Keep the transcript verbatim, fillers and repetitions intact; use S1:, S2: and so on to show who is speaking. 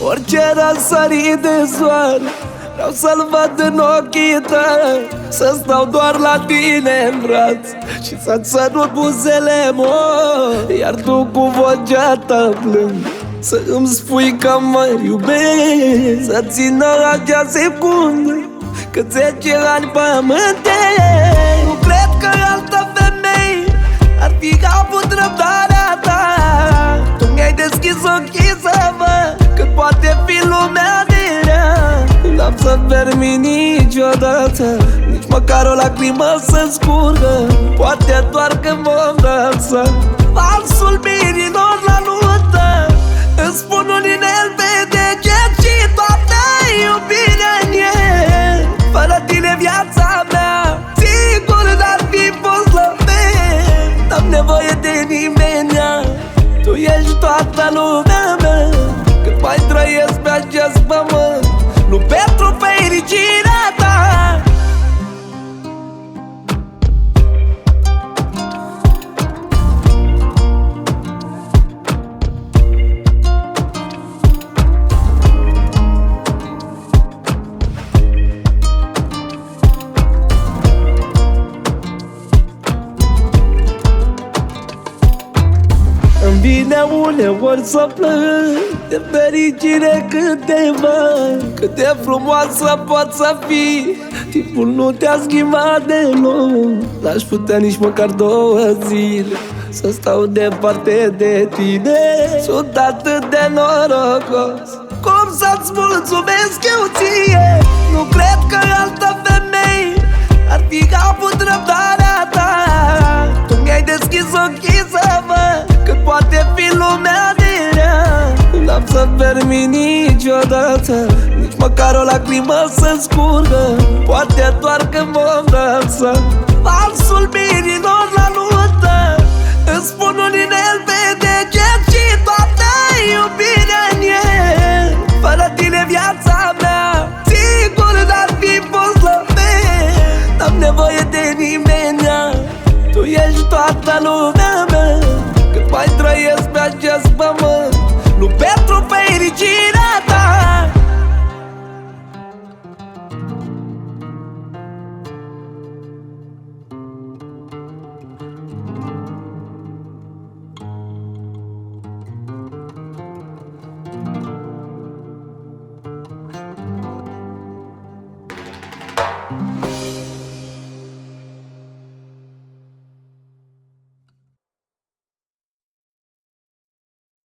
S1: Orice răsărit de soare vreau să-l văd în ochii tăi, să stau doar la tine în braț și să-ți sărut buzele, mor. Iar tu cu vocea ta plâng să îmi spui că mă iubești, să țină acea secundă cât zece ani pământe. Nu cred că altă femeie ar fi avut răbdarea ta. Tu mi-ai deschis ochii să văd cât poate fi lumea de rea. N-am să permit niciodată nici măcar o lacrimă să scurgă, poate doar când vom dansa valsul mirilor la nuntă. Îți spun un inel pe deget și toată iubirea în el. Fără tine viața mea sigur n-ar fi fost la fel. N-am nevoie de nimeni, tu ești toată lumea mea. Cât mai trăiesc pe acest pământ, nu pentru fericirea ta. Îmi vine uneori să plâng de fericire când te văd. Cât de frumoasă poți să fii, timpul nu te-a schimbat deloc. N-aș putea nici măcar două zile să stau departe de tine. Sunt atât de norocos, cum să-ți mulțumesc eu ție. Nu cred că altă femeie ar fi avut răbdarea ta. Tu mi-ai deschis ochii să văd cât poate fi lumea de rea. N-am să permit niciodată nici măcar o lacrimă să scurgă, poate doar când vom dansa valsul mirilor la nuntă. Îți spun un inel pe deget și toată iubirea în el. Fără tine viața mea sigur n-ar fi fost la fel. N-am nevoie de nimeni, tu ești toată lumea.